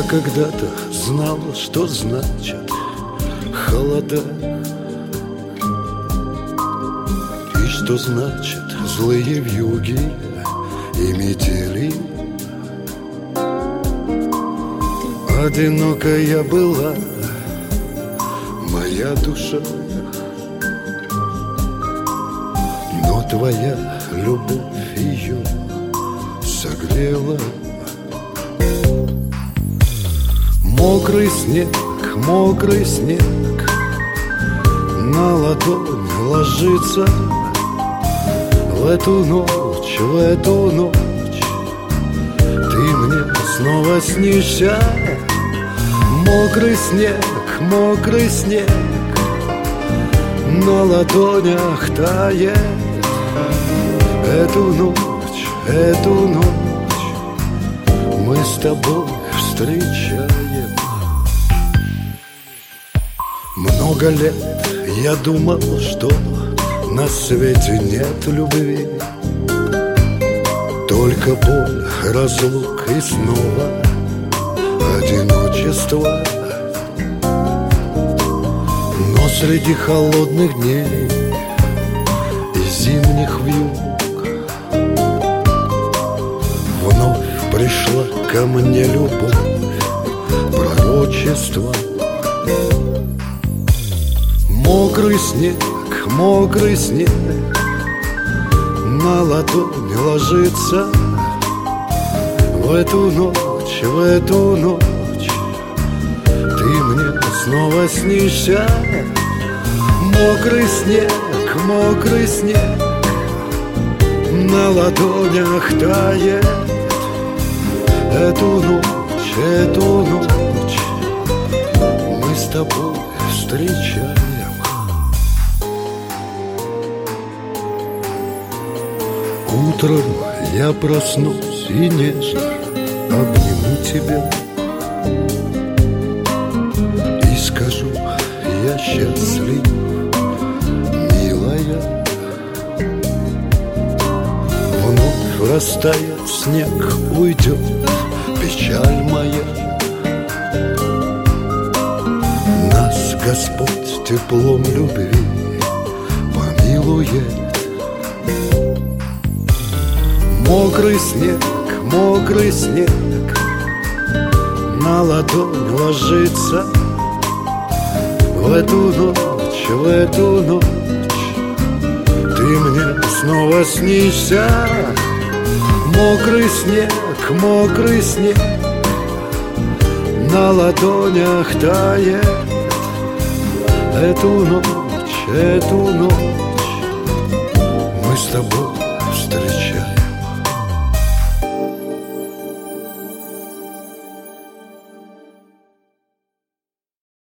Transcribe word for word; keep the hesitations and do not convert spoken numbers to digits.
когда-то знал, что значит холода, и что значит злые вьюги и метели. Одинокая была моя душа, но твоя любовь ее согрела. Мокрый снег, мокрый снег на ладонь ложится. В эту ночь, в эту ночь ты мне снова снишься. Мокрый снег, мокрый снег на ладонях тает. Эту ночь, эту ночь мы с тобой встречаем. Много лет я думал, что на свете нет любви, только боль, разлук и снова одиночество. Но среди холодных дней и зимних вьюг вновь пришла ко мне любовь, пророчество. Мокрый снег, мокрый снег на ладонь ложится. В эту ночь, в эту ночь ты мне снова снишься. Мокрый снег, мокрый снег на ладонях тает. Эту ночь, эту ночь мы с тобой встречаем. Утром я проснусь и нежно обниму тебя и скажу: я счастлив, милая. Вновь растает снег, уйдет печаль моя. Нас Господь теплом любви помилует. Мокрый снег, мокрый снег на ладонь ложится. В эту ночь, в эту ночь ты мне снова снишься. Мокрый снег, мокрый снег на ладонях тает. Эту ночь, эту ночь мы с тобой